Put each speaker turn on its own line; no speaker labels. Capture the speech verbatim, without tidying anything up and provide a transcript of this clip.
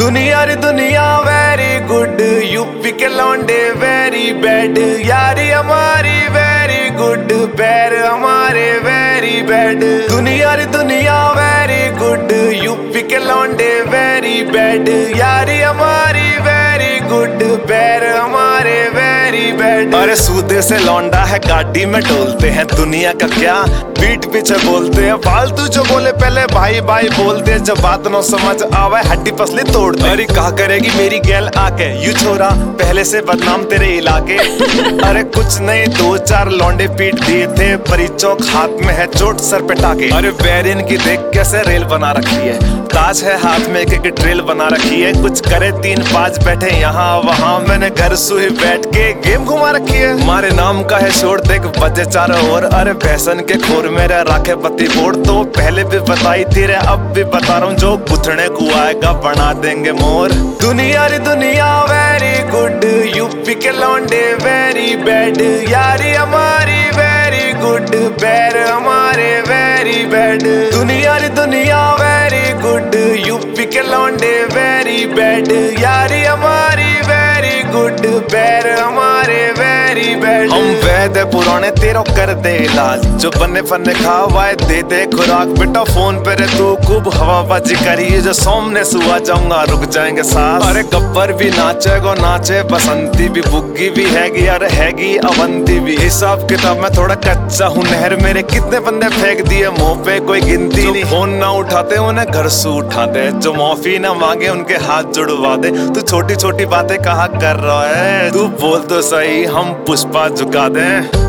दुनिया रे दुनिया वेरी गुड, यूपी के लौंडे वेरी बैड, यारी हमारी वेरी गुड, पैर हमारे वेरी बैड। दुनिया रे दुनिया वेरी गुड, यूपी के लौंडे वेरी बैड, यारी हमारी वेरी गुड, पैर हमारे वेरी बैड। अरे सूदे से लौंडा है गाड़ी में डोलते हैं, दुनिया का क्या पीठ पीछे बोलते हैं, फालतू जो बोले पहले भाई भाई बोलते हैं, जब बात न समझ आवे हड्डी पसली तोड़ते। अरे कहा करेगी मेरी गैल आके, यू छोरा पहले से बदनाम तेरे इलाके। अरे कुछ नहीं दो चार लौंडे पीट दिए थे, परी चौक हाथ में है चोट सर पे टाके। अरे बैरिन की देख कैसे रेल बना रखी है, ताज है हाथ में एक एक ट्रेल बना रखी है, कुछ करे तीन पांच बैठे यहाँ वहाँ, मैंने घर सुई बैठ के गेम घुमा रखी है। हमारे नाम का है शोर देख बजे चारों ओर, अरे भैसन के खोर मेरे राखे पति बोर्ड, तो पहले भी बताई थी रे अब भी बता रहा हूँ, जो गुथने को आएगा बना देंगे मोर। दुनिया रे दुनिया वेरी गुड, यूपी के लौंडे वेरी बैड, यारी हमारी वेरी गुड, पैर हमारे वेरी बैड। दुनिया रे दुनिया वेरी गुड, यूपी के लौंडे वेरी बैड, यारी हमारी वेरी गुड, पैर हमारे वेरी बैड। हम वैद्य पुराने तेरो कर दे इलाज, जो बन्ने फन्ने खावाए दे दे खुराक, बेटा फोन पे रे तू खूब हवाबाजी करी, जो सामने सुआ जाऊंगा रुक जाएंगे साथ। अरे गब्बर भी नाचे गो नाचे, बसंती भी बुग्गी भी हैगी, अरे हैगी अवंती भी, हिसाब किताब में थोड़ा कच्चा हूँ नहर, मेरे कितने बंदे फेंक दिए मुंह पे कोई गिनती नहीं, फोन ना उठाते उन्हें घर से उठा दे, जो माफी ना मांगे उनके हाथ जुड़वा दे। तू छोटी छोटी बातें कहा कर रहा है, तू बोल तो सही हम पुष्पा झुका दें।